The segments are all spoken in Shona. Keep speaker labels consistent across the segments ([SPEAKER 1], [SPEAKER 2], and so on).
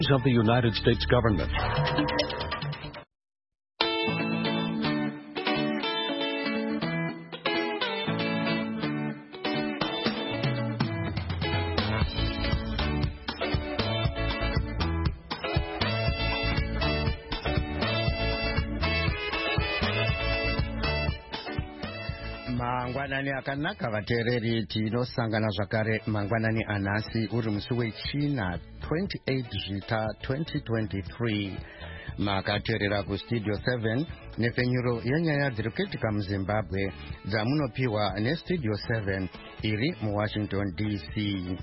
[SPEAKER 1] of the United States government.
[SPEAKER 2] Mangwanani akanaka vateereri, tinosangana zvakare mangwanani anhasi uri musi wechina 28 zvita 2023. makateerera kustudio 7 nepfenyuro yenyaya dziri kuitika muzimbabwe dzamunopiwa nestudio 7 iri muwashington dc.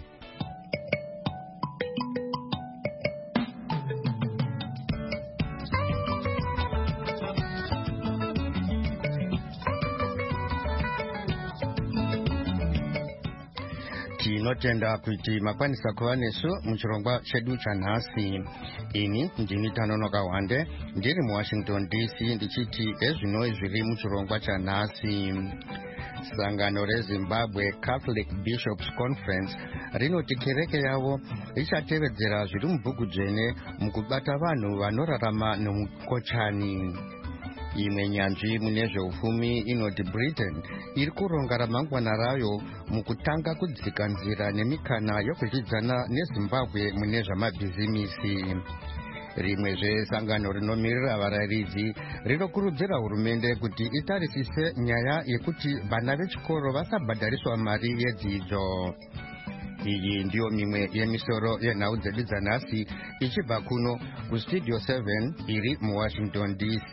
[SPEAKER 2] tinotenda kuti makwanisa kuva nesu muchirongwa chedu chanhasi. ini ndini Tanonoka Wande ndiri muwashington dc ndichiti ezvinoi zviri muchirongwa chanhasi. sangano rezimbabwe Catholic Bishops Conference rinoti kereke yavo ichatevedzera zviri mubhuku dzvene mukubata vanhu vanorarama nomukochani. imwe nyanzvi mune zveupfumi inoti Britain iri kuronga ramangwana rayo mukutanga kudzika nzira nemikana yokuzvidzana nezimbabwe mune zvamabhizimisi. rimwezve sangano rinomirira varayiridzi rinokurudzira hurumende kuti itarisise nyaya yekuti vana vechikoro vasabhadhariswa mari yedzidzo. iyi ndiyo mimwe yemisoro yenhau dzedu dzanhasi ichibva kuno kustudio 7 iri muwashington dc.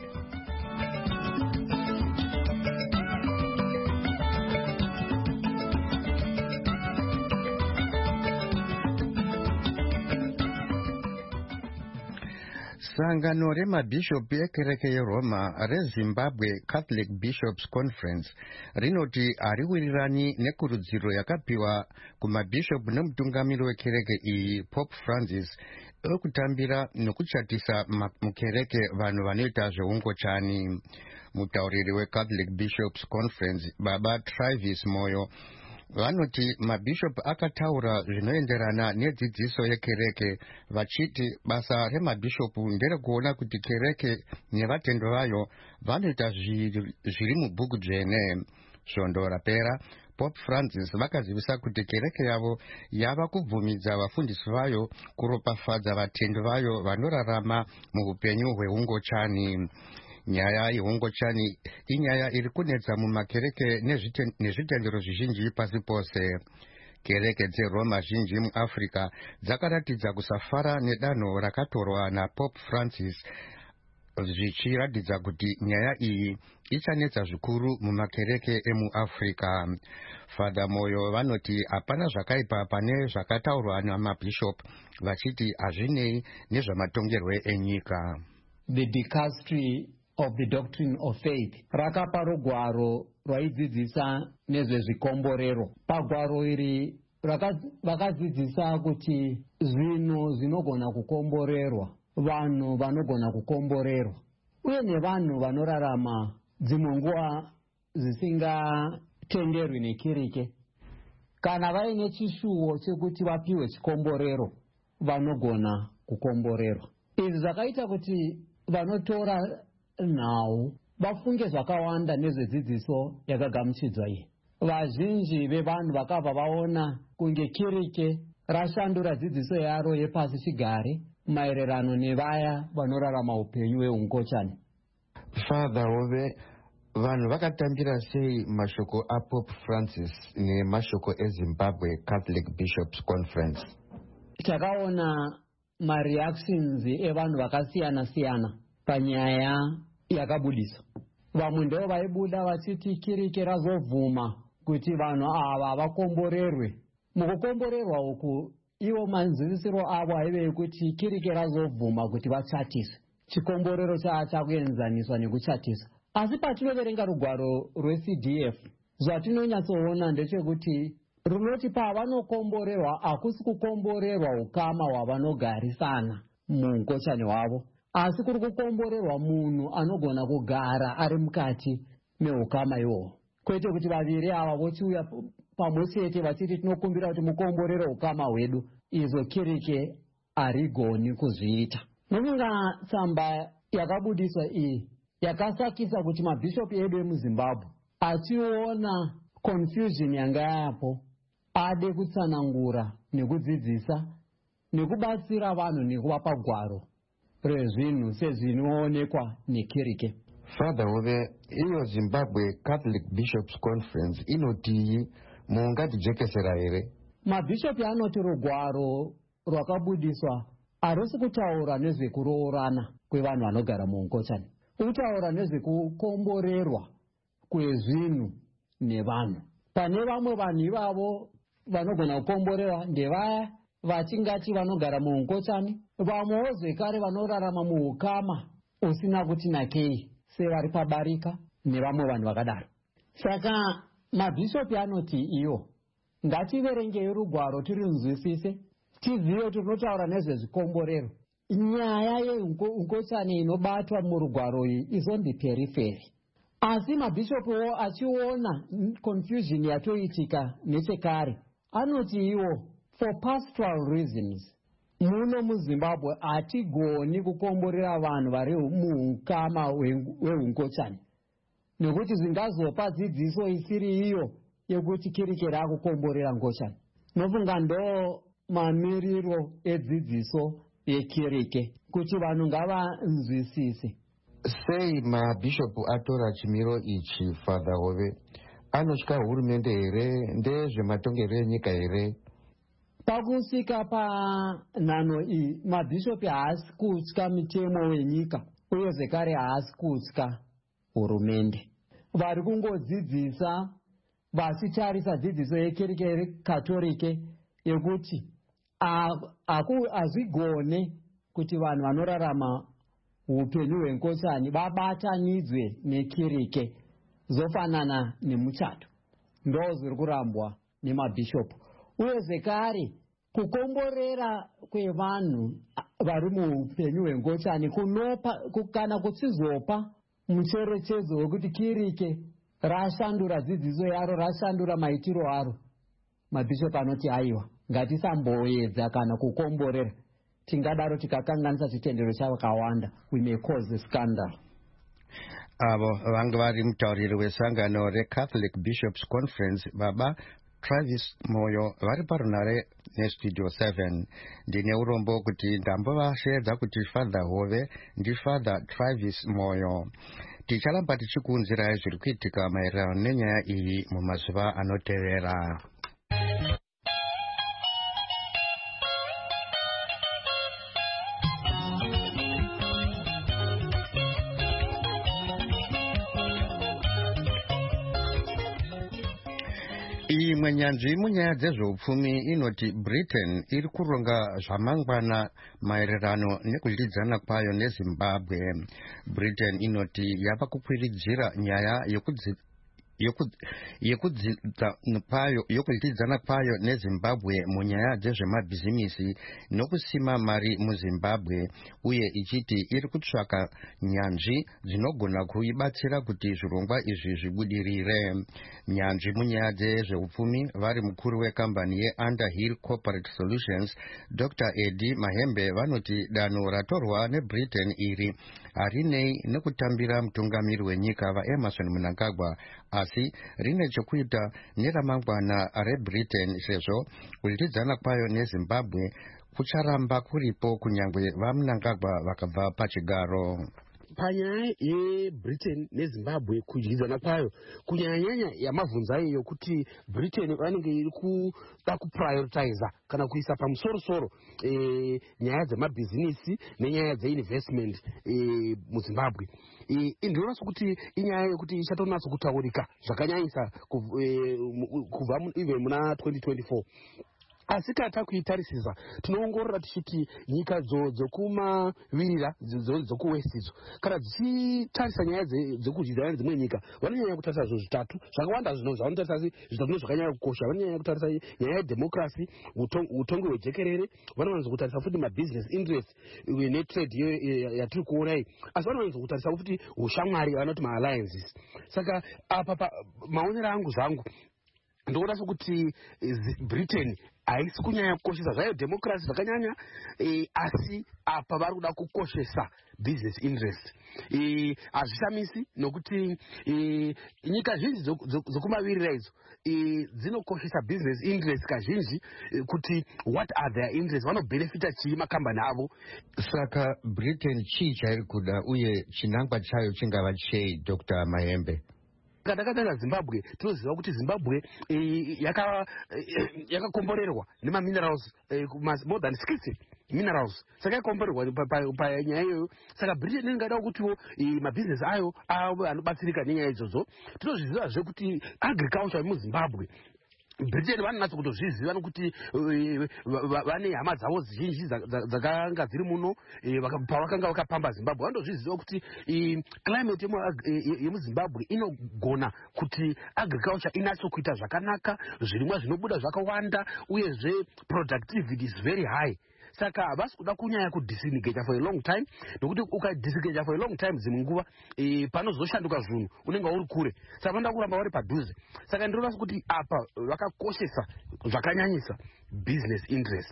[SPEAKER 2] sangano remabhishopu ekereke yeroma rezimbabwe Catholic Bishops Conference rinoti hariwirirani nekurudziro yakapiwa kumabhishopu nemutungamiri wekereke iyi Pope Francis ekutambira nokuchatisa mukereke vanhu vanoita zveungochani. mutauriri weCatholic Bishops Conference baba Travis Moyo vanoti mabhishopu akataura zvinoenderana nedzidziso yekereke vachiti basa remabhishopu nderekuona kuti kereke nevatendwa vayo vanoita zviri mubhuku dzvene. svondo rapera Pope Francis vakazivisa kuti kereke yavo yava kubvumidza vafundisi vayo kuropafadza vatendwa vayo vanorarama muupenyu hweungochani. nyaya yeungochani inyaya iri kunetsa mumakereke nezvitendero zvizhinji pasi pose. kereke dzeroma zhinji muafrica dzakaratidza kusafara nedanho rakatorwa naPope Francis, zvichiratidza kuti nyaya iyi ichanetsa zvikuru mumakereke emuafrica. Father Moyo vanoti hapana zvakaipa pane zvakataurwa namabhishopu vachiti hazvinei nezvamatongerwo enyika.
[SPEAKER 3] The dicastery of the doctrine of faith rakapa rugwaro rwaidzidzisa nezvezvikomborero. pagwaro iri vakadzidzisa kuti zvinhu zvinogona kukomborerwa, vanhu vanogona kukomborerwa, uye nevanhu vanorarama dzimwe nguva zisingatenderwi nekirike. kana vaine chishuwo chekuti vapiwe chikomborero vanogona kukomborerwa. izvi zvakaita kuti vanotora nhau vafunge zvakawanda nezvedzidziso yakagamuchidzwa iyi. vazhinji vevanhu vakabva vaona kunge kirike rashandura dzidziso yaro yepasi chigare maererano nevaya vanorarama upenyu hweungochani.
[SPEAKER 2] Father Ove, vanhu vakatambira sei mashoko aPope Francis nemashoko eZimbabwe Catholic Bishops Conference?
[SPEAKER 3] takaona mareactions evanhu vakasiyana-siyana panyaya yakabudiswa. vamwe ndo vaibuda vachiti kirike razobvuma kuti vanhu ava vakomborerwe. mukukomborerwa uku ivo manzivisiro avo aive ekuti kirike razobvuma kuti vachatise. chikomborero chakuenzaniswa nekuchatisa. asi patinoverenga rugwaro rweCDF zvatinonyatsoona ndechekuti runoti pavanokomborerwa hakusi kukomborerwa ukama hwavanogarisana muungochani hwavo, asi kuri kukomborerwa munhu anogona kugara ari mukati meukama ihwohwo. kwete kuti vaviri ava vochiuya pamwe chete vachiti tinokumbira kuti mukomborere ukama hwedu. izvo kirike harigoni kuzviita. Nofunga tsamba yakabudiswa iyi yakasakisa kuti mabhishopu edu emuZimbabwe achiona confusion yanga yapo ade kutsanangura nekudzidzisa nekubatsira vanhu nekuvapa gwaro rezvinhu sezvinoonekwa nekereke.
[SPEAKER 4] Father Hove, iyo Zimbabwe Catholic Bishops Conference inotii mungatijekesera here?
[SPEAKER 3] Mabhishopu anoti rugwaro rwakabudiswa harusi kutaura nezvekuroorana kwevanhu vanogara muungochani, kutaura nezvekukomborerwa kwezvinhu nevanhu. Pane vamwe vanhu ivavo vanogona kukomborewa ndevaya vachingati vanogara muungochani, vamwewo zvekare vanorarama muukama usina kuti nakei sevari pabarika nevamwe vanhu vakadaro. Saka mabhishopu anoti iyo ngativerengei rugwaro tirinzwisise, tizive kuti tinotaura nezvezvikomborero. Nyaya yeungochani inobatwa murugwaro iyi izondi periferi. Asi mabhishopuwo achiona confusion yatoitika nechekare anoti iwo for pastoral reasons muno muZimbabwe hatigoni kukomborera vanhu vari muukama weungochani nekuti zvingazopa dzidziso isiri iyo yekuti kereke rakukomborera ngochani. Nofunga ndo mamiriro edzidziso yekereke kuti vanhu ngavanzwisise.
[SPEAKER 4] Sei mabhishopu atora chimiro ichi, Father Hove? Anotya hurumende here? Ndezvematongerero enyika here?
[SPEAKER 3] Pakusvika panhano iyi mabhishopu haasi kutya mitemo wenyika uye zvekare haasi kutya hurumende. Vari kungodzidzisa vachitarisa dzidziso yekereke katolike yekuti hazvigone kuti vanhu vanorarama upenyu hwengochani vabatanidzwe nekereke zofanana nemuchato. Ndo zviri kurambwa nemabhishopu. Uye zvekare kukomborera kwevanhu vari muupenyu hwengochani kana kuchizopa mucherechedzo wekuti kereke rashandura dzidziso yaro, rashandura maitiro aro, mabhishopu anoti aiwa ngatisamboedza kana kukomborera, tingadaro tikakanganisa chitendero chavakawanda, we may cause a scandal.
[SPEAKER 2] Avo vanga vari mutauriri wesangano reCatholic Bishops Conference Baba Travis Moyo vari parunare nestudio 7. Ndine urombo kuti ndambovasvedza kuti Father Hove ndiFather Travis Moyo. Ticharamba tichikuunzirai zviri kuitika maererano nenyaya iyi mumazuva anotevera. Imwe nyanzvi munyaya dzezveupfumi inoti Britain iri kuronga zvamangwana maererano nekudyidzana kwayo neZimbabwe. Britain inoti yava kukwiridzira nyaya yokudyidzana kwayo neZimbabwe munyaya dzezvemabhizimisi nokusima mari muZimbabwe, uye ichiti iri kutsvaka nyanzvi dzinogona kuibatsira kuti zvirongwa izvi zvibudirire. Nyanzvi munyaya dzezveupfumi vari mukuru wekambani yeUnderhill Corporate Solutions Dr. Eddie Mahembe vanoti danho ratorwa neBritain iri harinei nekutambira mutungamiri wenyika vaEmmerson Mnangagwa, asi rine chekuita neramangwana reBritain sezvo kudyidzana kwayo neZimbabwe kucharamba kuripo kunyangwe vaMnangagwa vakabva pachigaro.
[SPEAKER 5] Panyaya yeBritain neZimbabwe kudyidzana kwayo kunyanyanya yamabvunzo ayo yokuti Britain vanenge iri kuda kuprioritiza kana kuisa pamusoro-soro nyaya dzemabhizinisi nenyaya dzeinvestment muZimbabwe. Ndinoona sokuti inyaya yokuti ichatonatso kutaurika zvakanyanyisa kubva even muna 2024. Asi kana takuitarisisa tinoongorora tichiti nyika dzokumavirira dzokuwest idzo kana dzichitarisa nyaya dzekudyidzana nedzimwe nyika vanonyanya kutarisa zvinhu zvitatu zvakawanda zvino zvavanotarisa zvitatu zvakanyanya kukosha. Vanonyanya kutarisa nyaya yedhemokrasi, utongi hwejekerere, vanowanza kutarisa futi mabusiness interest netrade yatiri kuona iyi, asi vanowanza kutarisa futi ushamwari vanoti maalliances. Saka apa maonero angu zvangu ndoona sokuti Britain haisi kunyanya kukoshesa zvayo democracy zvakanyanya, asi apa vari kuda kukoshesa business interest. Hazvishamisi nokuti nyika zhinji dzokumavirira idzo dzinokoshesa business interest kazhinji, kuti what are their interests, vanobenefita chii makambani avo.
[SPEAKER 4] Saka Britain chii chairi kuda uye chinangwa chayo chingava chei, Dr. Mahembe?
[SPEAKER 5] Takatanga Zimbabwe tinoziva kuti Zimbabwe yakakomborerwa nemaminerals more than 60 minerals, saka yakomborerwa panyaya iyoyo. Saka Britain ingada kutiwo mabhizinesi ayo ave anobatsirika nenyaya idzodzo. Tinozvizivazve kuti agriculture muZimbabwe Britain vanonatsa kutozviziva nokuti vane hama dzavo zhinji dzakanga dziri muno pavakanga vakapamba Zimbabwe. Vanotozviziva kuti climate yemuZimbabwe inogona kuti agriculture inatso kuita zvakanaka, zvirimwa zvinobuda zvakawanda, uyezve productivity is very high. Saka havasi kuda kunyanya kudisengage for a long time, nokuti ukadisengage for a long time dzimwe nguva panozoshanduka zvinhu unenge uri kure, saka vanoda kuramba vari padhuze. Saka ndinoona kuti apa vakakoshesa zvakanyanyisa business interest.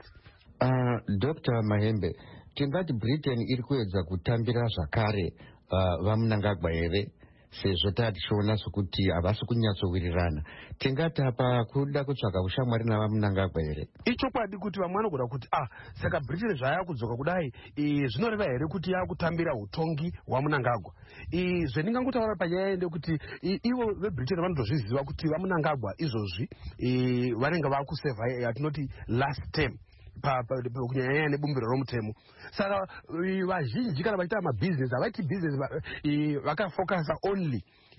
[SPEAKER 4] Dr. Mahembe, tingati Britain iri kuedza kutambira zvakare vaMnangagwa here, sezvo tichiona sokuti havasi kunyatsowirirana? Tingati apa kuda kutsvaka ushamwari navaMnangagwa here?
[SPEAKER 5] Ichokwadi kuti vamwe vanogona kuti saka Britain zvaya kudzoka kudai zvinoreva here kuti yakutambira utongi hwaMnangagwa. Zvendingangotaura panyaya ndekuti ivo veBritain vanotozviziva kuti vaMnangagwa izvozvi vanenge vakusevha yatinoti last term kunyanya nebumbiro romutemo. Saka vazhinji kana vachiita mabhizinesi havaiti bhizinesi vakafocusa only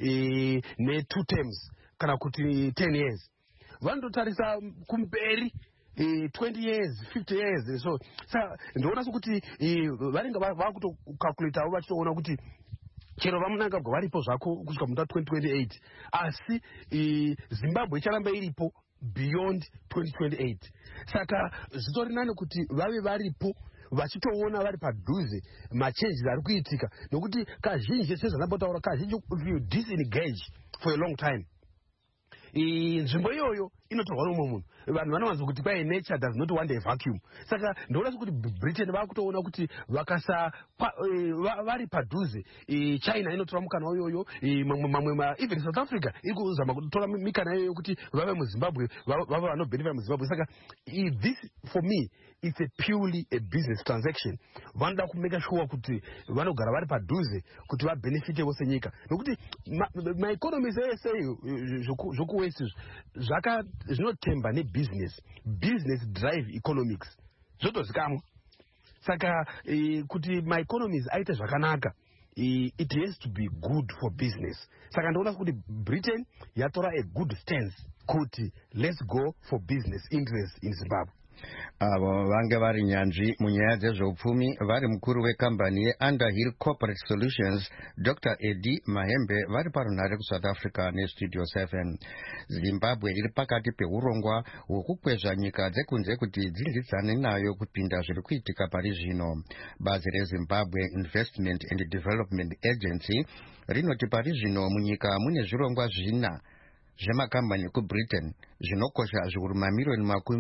[SPEAKER 5] ne2 terms kana kuti 10 years, vanototarisa kumberi 20 years 50 years. So saka ndoona sokuti vanenge vakutokalkuletawo vachitoona kuti chero vaMnangagwa varipo zvako kusvika muda 2028, asi Zimbabwe icharamba iripo beyond 2028. Saka zvitori nani kuti vave varipo vachitoona vari padhuze machanges ari kuitika, nokuti kazhinji sezvanambotaura kazhinji if you disengage for a long time nzvimbo iyoyo inotorwa nomwe munhu. Vanhu vanowanza kuti kwai nature does not want a vacuum. Saka ndoona kuti Britain vakutoona kuti vakasa vari padhuze China inotora mukana iyoyo, mamwe even South Africa iri kuzama kutora mikana iyoyo kuti vave muZimbabwe, vave vanobenefita muZimbabwe. Saka this for me it's a purely a business transaction. Vanoda kumeka sure kuti vanogara vari padhuze kuti vabenefite vose nyika, nokuti maeconomies ese zvokuwest zvinotemba nebusiness. Business drive economics zvotozikamwa. Saka kuti maeconomies aite zvakanaka, it has to be good for business. Saka ndoona kuti Britain yatora a good stance kuti let's go for business interest in Zimbabwe.
[SPEAKER 2] Avo vange vari nyanzvi munyaya dzezveupfumi vari mukuru wekambani yeUnderhill Corporate Solutions Dr. Eddie Mahembe vari parunhare kuSouth Africa neStudio 7. Zimbabwe iri pakati peurongwa hwekukwezva nyika dzekunze kuti dzinzidzane nayo kupinda zviri kuitika pari zvino. Bazi reZimbabwe Investment and Development Agency rinoti pari zvino munyika mune zvirongwa 4 zvemakambani kuBritain zvinokosha zviuru mamirioni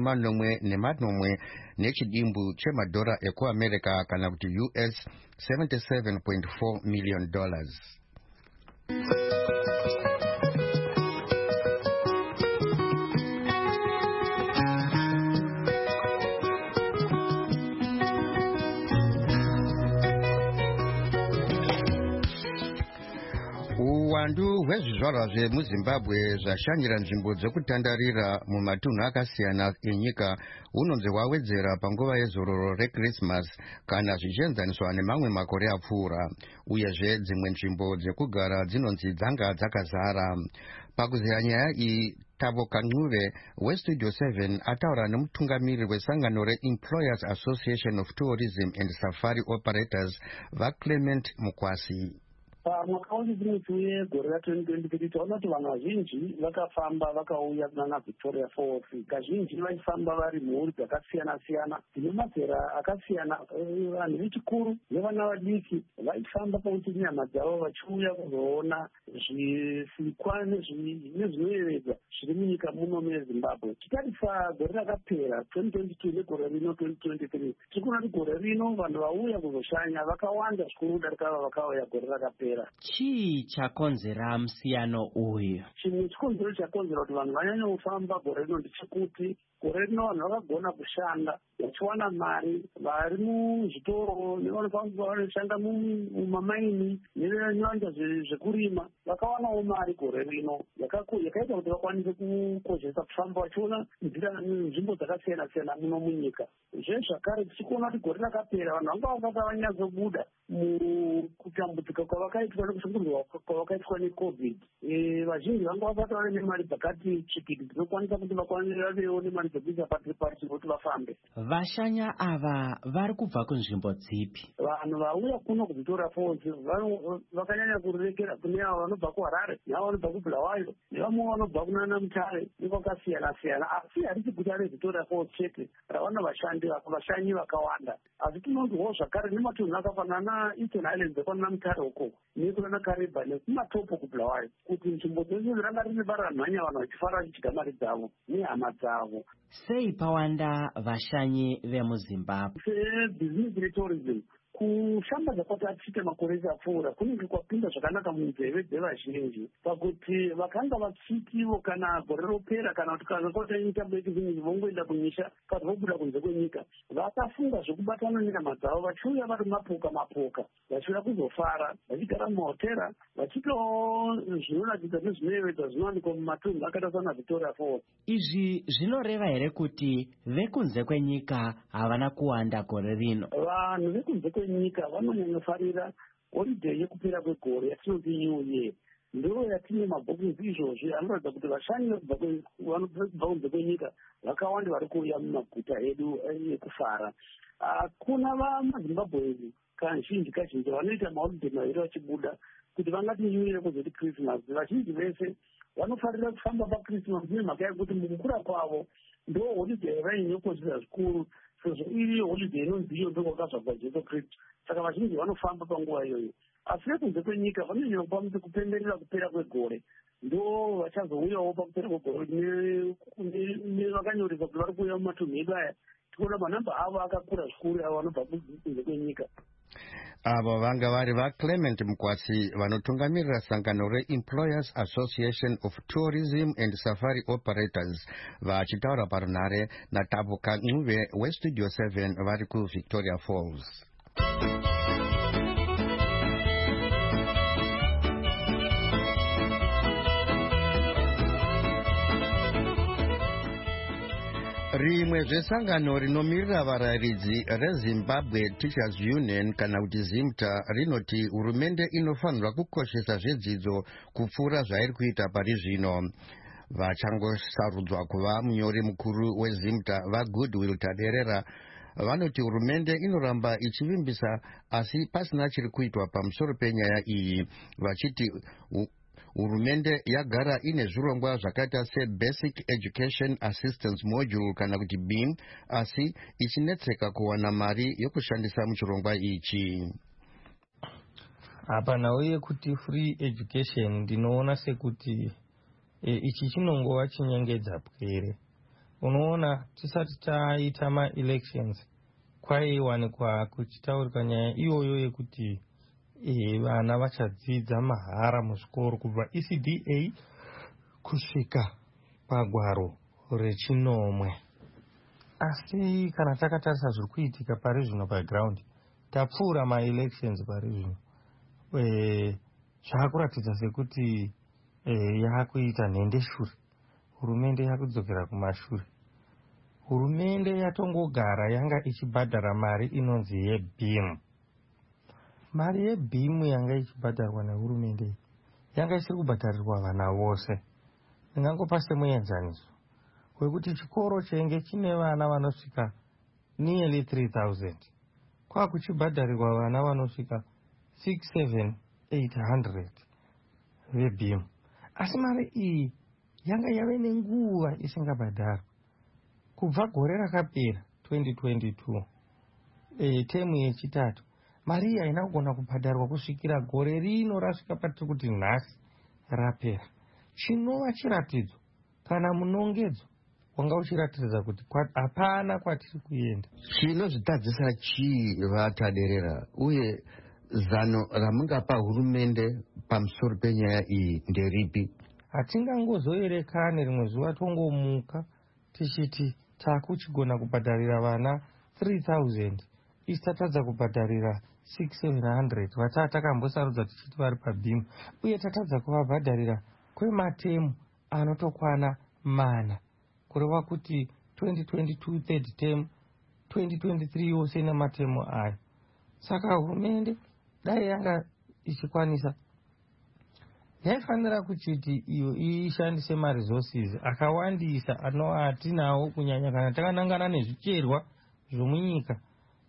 [SPEAKER 2] 40 nechidimbu chemadhora ekuAmerica kana kuti US $77.4 million. Uwandu hwezvizvarwa zvemuZimbabwe zvashanyira nzvimbo dzekutandarira mumatunhu akasiyana enyika hunonzi hwawedzera panguva yezororo reChristmas kana zvichienzaniswa nemamwe makore apfuura, uyezve dzimwe nzvimbo dzekugara dzinonzi dzanga dzakazara. Pakuzeya nyaya iyi, Tabo Kancuve weStudio 7 ataura nemutungamiriri wesangano reEmployers Association of Tourism and Safari Operators vaClement Mukwasi.
[SPEAKER 6] pamwaka wechipiri gore ra2023 taona kuti vanhu vazhinji vakafamba vakauya kunana Victoria Falls, kazhinji vachifamba vari mhuri dzakasiyana-siyana dzine mazera akasiyana, vanhu vechikuru nevana vadiki vaifamba pakuti nyama dzavo vachiuya kuzoona zvisikwa nezvinoyevedza zviri munyika muno meZimbabwe. Titarisa gore rakapera 2022 negore rino 2023, tiri kuona kuti gore rino vanhu vauya kuzoshanya vakawanda zvikuru kudarika vakauya gore rakapera.
[SPEAKER 7] Chii chakonzera musiyano uyu?
[SPEAKER 6] Chimwe chikonzero chakonzera kuti vanhu vanyanya kufamba gore rino ndechekuti gore rino vanhu vakagona kushanda vachiwana mari, vari muzvitoro nevanoshanda mumamaini nevenyanja zvekurima vakawanawo mari gore rino yakaita kuti vakwanise kukozhesa kufamba vachiona nzvimbo dzakasiyana-siyana muno munyika. Zvezvakare tichikuona kuti gore rakapera vanhu vanga vasati vanyatsobuda mukutambudzika kwavakaitwa nekushungurwa kwavakaitwa neCovid. Vazhinji vanga vasati vave nemari dzakati tsvikiti dzinokwanisa kuti vavewo nemari dzekuisa pari kuti vafambe.
[SPEAKER 7] Vashanya ava vari kubva kunzvimbo dzipi?
[SPEAKER 6] Vanhu vauya kuno kuVictoria Falls vakanyanya kurekera kune avo vanobva kuHarare neavo vanobva kuBulawayo nevamwe vanobva kunana Mutare nekwakasiyana-siyana, asi harisi guta reVictoria Falls chete ravana vashanyi vakawanda, asi tinonzwawo zvakare nematunhu akafanana Eastern Highlands ekwanana Mutare uko nekunana Kariba nekumatopo kuBulawayo, kuti nzvimbo dzese dziranga rine baranhanya vanhu vachifara vachidya mari dzavo nehama dzavo.
[SPEAKER 7] Sei pawanda vashanyi vemuZimbabwe?
[SPEAKER 6] Sebusiness netourism, kushambadza kwati achite makore apfuura kunenge kwapinda zvakanaka munzeve dzevazhinji pakuti vakanga vachitivo kana gore ropera kana kuti kana kwata mitambo yekizingi vongoenda kunyika kana vobuda kunze kwenyika vakafunga zvekubatana nenyama dzavo vachiuya vari mapoka vachiuya kuzofara vachigara mumahotera vachitawo zvinoratidza nezvinoyevedza zvinowanikwa mumatunhu akaita sana Victoria Falls.
[SPEAKER 7] Izvi zvinoreva here kuti vekunze kwenyika havana kuwanda gore rino?
[SPEAKER 6] Vanhu vekunze kwenyika vanonyanyofarira holiday yekupera kwegore yatinoti New Year, ndo yatine mabhokisi izvozvi anoratidza kuti vashanyi vanobva kunze kwenyika vakawanda vari kuuya mumaguta edu ekufara. Kuna vamaZimbabwe kazhinji vanoita maholiday maviri vachibuda kuti vangati New Year kuzoti Christmas. Vazhinji vese vanofarira kufamba paChristmas nemhaka yekuti mukukura kwavo ndo holiday vainyokoshesa zvikuru, sezvo iri holiday inonzi iyo ndo kwakazvarwa Jesu Kristu. Saka vazhinji vanofamba panguva iyoyo, asi vekunze kwenyika vanonyopa kupemberera kupera kwegore, ndo vachazouyawo pakupera kwegore nevakanyoresa kuti vari kuuya mumatunhu edu aya. Tikuona manhamba avo akakura zvikuru avo vanobva kunze kwenyika.
[SPEAKER 2] Avo vanga vari vaClement Mukwasi vanotungamirira sangano reEmployers Association of Tourism and Safari Operators vachitaura parunhare naTabuka Ncube weStudio 7 vari kuVictoria Falls. Rimwe zvesangano rinomirira varayiridzi reZimbabwe Teachers Union kana kuti ZIMTA rinoti hurumende inofanirwa kukoshesa zvedzidzo kupfuura zvairi kuita pari zvino. Vachangosarudzwa kuva munyori mukuru weZIMTA vaGoodwill Taderera vanoti hurumende inoramba ichivimbisa asi pasina chiri kuitwa pamusoro penyaya iyi, vachiti hurumende yagara ine zvirongwa zvakaita seBasic Education Assistance Module kana kuti BEAM, asi ichinetseka kuwana mari yokushandisa muchirongwa ichi.
[SPEAKER 8] Hapana uye kuti free education ndinoona sekuti ichi chinongova chinyengedza pwere. Unoona tisati taita ma-elections kwaiwanikwa kuchitaurika nyaya iyoyo yekuti vana vachadzidza mahara muzvikoro kubva ECDA kusvika pagwaro rechinomwe. Asi kana takatarisa zviri kuitika pari zvino paground, tapfuura ma-elections pari zvino, zvaakuratidza sekuti yaakuita nhendeshure. Hurumende yakudzokera kumashure. Hurumende yatongogara yanga ichibhadhara mari inonzi yeBEAM. Mari yeBEAM yanga ichibhadharwa nehurumende yanga isiri kubhadharirwa vana vose. Ndingangopa semuenzaniso wekuti chikoro chenge chine vana vanosvika nearly 3000 kwakuchibhadharirwa vana vanosvika 6-7 800 vebhimu. Asi mari iyi yanga yave nenguva isingabhadharwa kubva gore rakapera 2022 temu yechitatu. Mari iyi haina kugona kubhadharwa kusvikira gore rino rasvika patiri kuti nhasi rapera. Chinova chiratidzo kana munongedzo wanga uchiratidza kuti hapana kwatiri kuenda.
[SPEAKER 4] Chinozvitadzisa chii vataderera, uye zano ramungapa hurumende pamusoro penyaya iyi nderipi?
[SPEAKER 8] Hatingangozoerekane rimwe zuva tongomuka tichiti takuchigona kubhadharira vana 3000 isi tatadza kubhadharira 6700 vataa takambosarudza tichiti vari pabhimu, uye tatadza kuvabhadharira kwematemu anotokwana mana, kureva kuti 2022 third term, 2023 yose nematemu ayo. Saka hurumende dai yanga ichikwanisa yaifanira kuchiti iyo ishandise maresources akawandisa atinawo, kunyanya kana takanangana nezvicherwa zvomunyika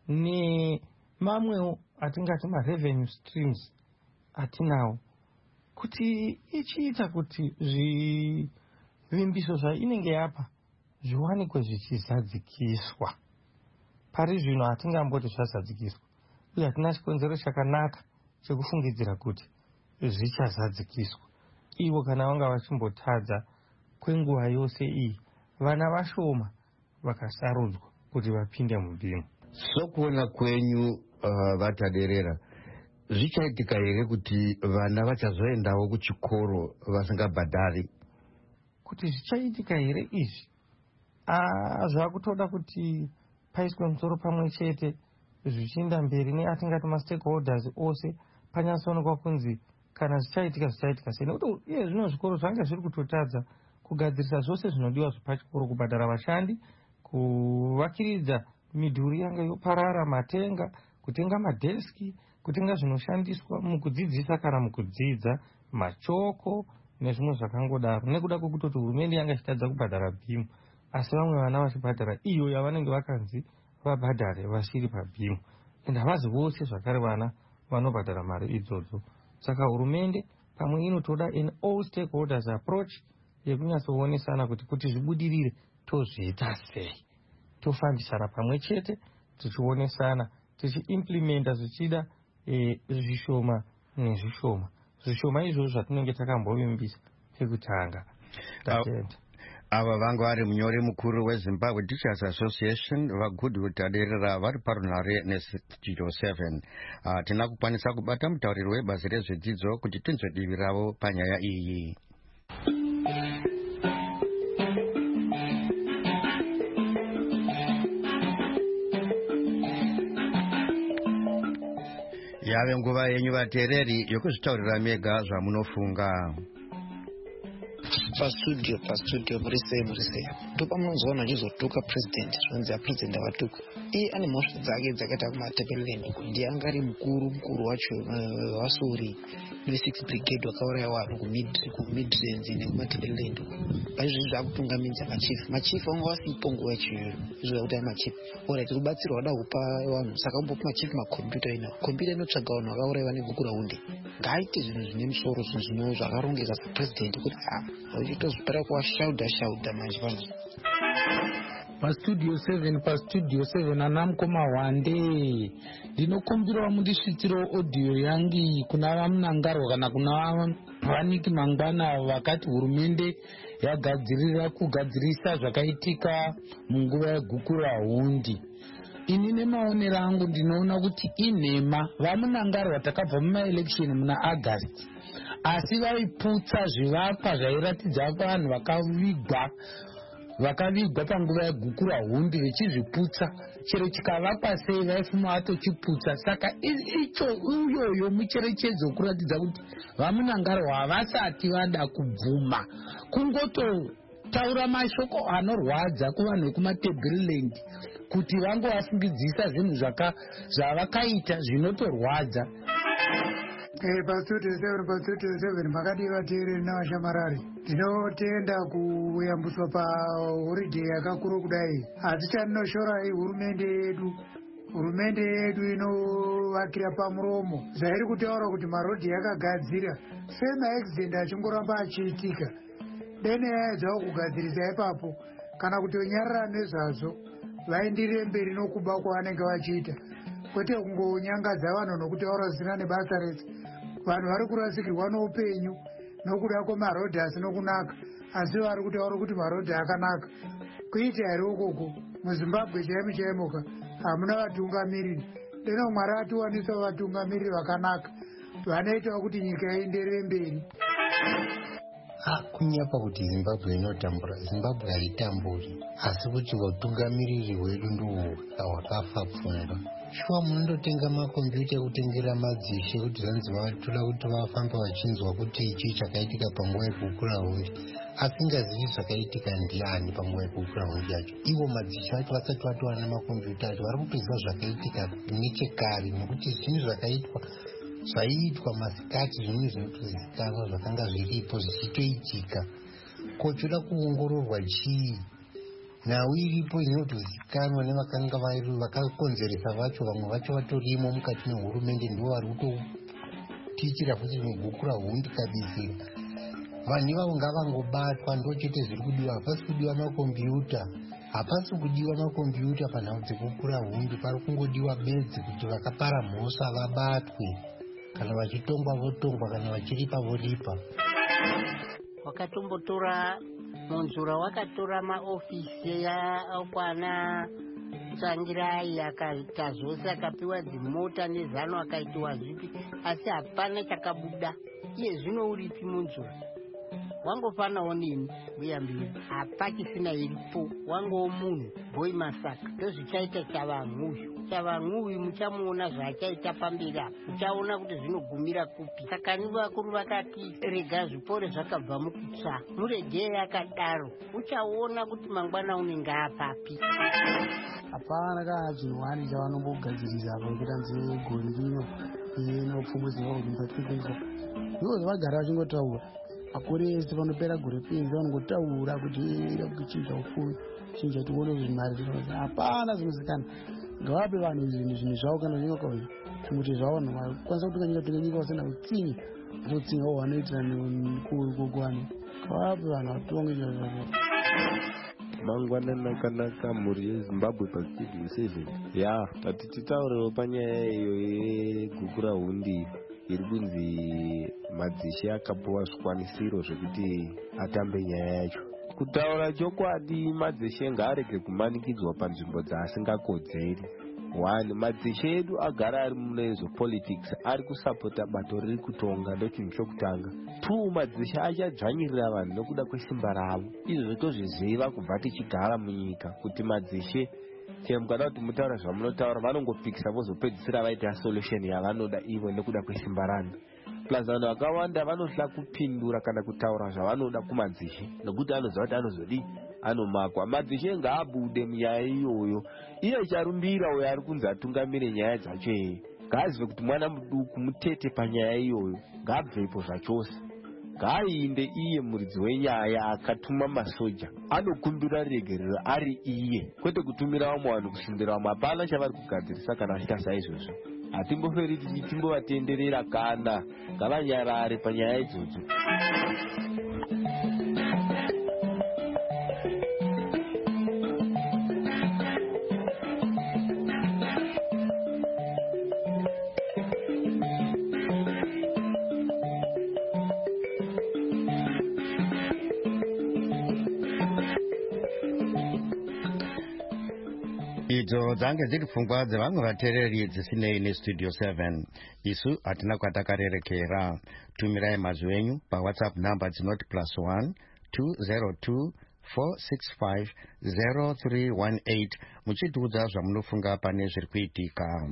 [SPEAKER 8] nemamwewo atingati marevenue streams atinawo, kuti ichiita kuti zvivimbiso zvainenge yapa zviwanikwe zvichizadzikiswa. Pari zvino hatingamboti zvazadzikiswa, uye hatina chikonzero chakanaka chekufungidzira kuti zvichazadzikiswa. Ivo kana vanga vachimbotadza kwenguva yose iyi, vana vashoma vakasarudzwa kuti vapinde mubhimu.
[SPEAKER 4] Sokuona kwenyu vataderera, zvichaitika here kuti vana vachazoendawo kuchikoro vasingabhadhari?
[SPEAKER 8] Kuti zvichaitika here izvi, zvakutoda kuti paiswe musoro pamwe chete zvichienda mberi neatingati mastakeholders ose, panyatsoonekwa kunzi kana zvichaitika sei, nekuti iye zvino zvikoro zvanga zviri kutotadza kugadzirisa zvose zvinodiwa zvepachikoro, kubhadhara vashandi, kuvakiridza midhuri yanga yoparara, matenga, kutenga madheski, kutenga zvinoshandiswa mukudzidzisa kana mukudzidza, machoko nezvimwe zvakangodaro, nekuda kwekutoti hurumende yanga ichitadza kubhadhara bhimu, asi vamwe vana vachibhadhara iyo yavanenge vakanzi vabhadhare vachiri pabhimu, ende havazi vose zvakare vana vanobhadhara mari idzodzo. Saka hurumende pamwe inotoda an all stakeholders approach yekunyatsooonesana kuti zvibudirire tozviita sei, tofambisana pamwe chete tichionesana, tichiimplementa zvichida zvishoma nezvishoma. Zvishoma izvozvo zvatinenge takambovimbisa pekutanga tatenda.
[SPEAKER 2] Ava vanga vari munyori mukuru weZimbabwe Teachers Association vaGoodwood Aderera vari parunhare nestudio 7. Tina kukwanisa kubata mutauriri webazi rezvedzidzo kuti tinzwe divi ravo panyaya iyi. Yave nguva yenyu vateereri yokuzvitaurira mega zvamunofunga.
[SPEAKER 9] Pastudio murise ndopamunozona achizotuka president, zvinonzi apresident avatuka. Iye ane mhosva dzake dzakaita kumaTebeleland, ndiye anga ari mukuru wacho wasori we6 brigade wakauraya vanhu kumidlands nekumaTebeleland. Paizvozvi zvaakutungamidza machief wanga wasipo nguva yacho izvo kuti machief alright rubatsiro wada kupa vanhu, saka umbopa machief makombiyuta ina kombiyuta inotsvaga vanhu vakauraiwa negukuraunde. Ngaaite zvinhu zvine musoro, zvinhu zvakarongeka sapresident, kuti uchitozvipera kuwashaudha manje panje.
[SPEAKER 10] Pastudio 7 anamukoma Wande, ndinokumbirawo mundisvitsiro audio yangi kuna vamunangarwa kana kuna vaniki mangwana vakati hurumende yagadzirira kugadzirisa zvakaitika munguva yegukurahundi. Ini nemaonero angu ndinoona kuti inhema vamunangarwa takabva mumaelection muna August, asi vaiputsa zvivakwa zvairatidza vanhu vakavigwa panguva yegukurahundi vechizviputsa, chero chikavakwa sei vaifuma vatochiputsa. Saka uyoyo mucherechedzo kuratidza kuti vamunangarwa havasati vada kubvuma kungototaura mashoko anorwadza kuvanhu vekumaTebeleland kuti vangovafungidzisa zvinhu zvavakaita zvinotorwadza.
[SPEAKER 11] Pastudio 7 makadi vateereri navashamarari, ndinotenda kuyambuswa pahoriday yakakuru kudai, asi chandinoshora hurumende yedu ino kuvakira pamuromo zvairi kutaura kuti marodhi yakagadzira sei maaccident achingoramba achiitika. Dai nyaya dzavo kugadzirisa ipapo kana kutonyarara nezvazvo vaendirire mberi nokuba kwavanenge vachiita, kwete kungonyangadza vanhu nokutaura zvisina nebasa rese. Vanhu vari kurasikirwa noupenyu nokuda kwemarodhi asina kunaka, asi vari kutaura kuti marodhi akanaka. Kuita here ukoko muZimbabwe chaimo chaimoka hamuna vatungamiriri. Deno Mwari atiwanisa vatungamiriri vakanaka vanoitawo kuti nyika ienderere mberi.
[SPEAKER 12] Kunyapa kuti Zimbabwe inotambura, Zimbabwe haitamburi, asi kuti vatungamiriri hwedu ndiwo hwakafa pfungwa. Shuwa munondotenga makombiyuta ekutengera madzishe kuti zanzi vatora kuti vafamba vachinzwa kuti ichi chakaitika panguva yekukura hundi, asingazivi zvakaitika ndiani panguva yekukura hundi yacho. Ivo madzishe acho vasati vatowana makombiyuta acho vari kutoziva zvakaitika nechekare, nekuti zvinhu zvaiitwa masikati zvinhu zvinotozivikanwa zvakanga zviripo zvichitoitika. Kochoda kuongororwa chii? Nhau iripo inotozivikanwa nevakanga vakakonzeresa vacho, vamwe vacho vatorimo mukati mehurumende, ndivo vari kutotichira futi nekukura hundi kabisira. Vanhu ivavo ngavangobatwa, ndo chete zviri kudiwa. Hapasi kudiwa makombiyuta, hapasi kudiwa makombiyuta panhau dzekukura hundi, pari kungodiwa bedzi kuti vakapara mhosva vabatwe, kana vachitongwa votongwa, kana vachiripa voripa.
[SPEAKER 13] Wakatombotora Munzura wakatora maofisi akwana Tsangirai akaita zvose, akapiwa dzimota nezano akaitiwa zvipi, asi hapana chakabuda. Iye zvino uripi Munzura? Wangofanawo nini uyambiri? Hapachisina iripo, wangowo munhu boy masaka. Ndozvichaita Chavang'uyu muchamuona zvachaita pamberi apa, muchaona kuti zvinogumira kupi. Saka nivo vakuru vakati rega zvipore zvakabva mukutsva, muregei yakadaro, uchaona kuti mangwana unenge apapi.
[SPEAKER 14] Hapana kana chinhuwani chavanombogadzirisa apa kuti anzi gori rino inopfumbudzwa kuti mbatipinza. Ndivo zvavagara vachingotaura makore ese panopera gore pinza vanongotaura kuti ida kuchinja upfumi, chinja tione kuti mari dzinoza. Hapana zvinozikana. Ngavape vanhu zvinhu zvavo kana zvinyoka kuti zvavo kwanisa kutunga nyika usina utsinye, atotsinga wanoitira kuvanhu. Ngavape vanhu vatonge izvozvo.
[SPEAKER 15] Mangwana nakanaka mhuri yeZimbabwe pa7 ya tatitaurewo panyaya iyo yegukura hundi iri kunzi madzishe akapuwa zvikwanisiro zvekuti atambe nyaya yacho. Kutaura chokwadi, madzishe ngaarege kumanikidzwa panzvimbo dzaasingakodzeri. Madzishe edu agara ari mune zvepolitics, ari kusapota bato riri kutonga, ndochinhu chokutanga. 2, madzishe achadzvanyirira vanhu nokuda kwesimba ravo. Izvo tozviziva kubva tichigara munyika kuti madzishe chero mukada kuti mutaura zvamunotaura vanongopikisa vozopedzisira vaita solution yavanoda ivo nekuda kwesimba rano. Plus vanhu vakawanda vanohla kupindura kana kutaura zvavanoda kumadzishe nokuti anoziva kuti anozodi anomakwa. Madzishe ngaabude munyaya iyoyo. Iye charumbira uyo ari kunzi atungamire nyaya dzacho iyi, ngaazive kuti mwana muduku mutete panyaya iyoyo, ngaabvepo zvachose. Ngaainde iye muridzi wenyaya akatuma masoja, anokumbira regerero ari iye, kwete kutumira vamwe vanhu kusundira vamwe. Hapana chavari kugadzirisa kana vachiita saizvozvo. Hatimboferi tichimbovatenderera kana ngavanyarare panyaya idzodzo.
[SPEAKER 2] Idzo dzange dziri pfungwa dzevamwe vateereri dzisinei nestudio 7. Isu hatina kwatakarerekera. Tumirai mazwi enyu paWhatsApp namba dzinoti +1 202 465 0318 muchitiudza zvamunofunga pane zviri kuitika.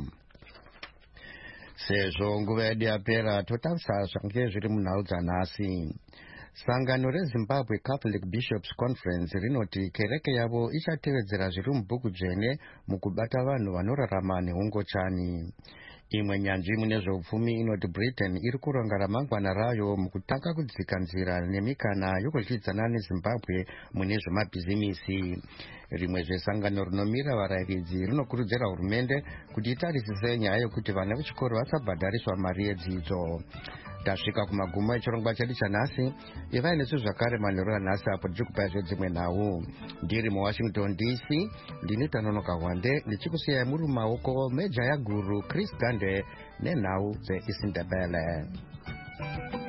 [SPEAKER 2] Sezvo nguva yedu yapera, totarisa zvange zviri munhau dzanhasi. Sangano reZimbabwe Catholic Bishops Conference rinoti kereke yavo ichatevedzera zviri mubhuku dzvene mukubata vanhu vanorarama neungochani. imwe nyanzvi mune zveupfumi inoti Britain iri kuronga ramangwana rayo mukutanga kudzika nzira nemikana yokudyidzana neZimbabwe mune zvemabhizimisi. Rimwe zvesangano rinomira varayiridzi rinokurudzira hurumende kuti itarisise nyaya yokuti vana vechikoro vasabhadhariswa mari yedzidzo. Tasvika kumagumo echirongwa chedu chanhasi. Ivai nesu zvakare manheru anhasi apo tichikupai zvedzimwe nhau. Ndiri muWashington DC, ndini Tanonoka Wande ndichikusiyai muri mumaoko mejaya guru Chris Gande nenhau dzeIsindebele.